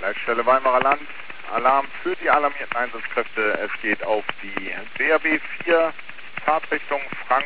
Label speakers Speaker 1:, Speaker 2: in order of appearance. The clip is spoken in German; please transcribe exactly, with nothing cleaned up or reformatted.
Speaker 1: Leitstelle Weimarer Land. Alarm für die alarmierten Einsatzkräfte. Es geht auf die D R B vier, Fahrtrichtung Frankfurt.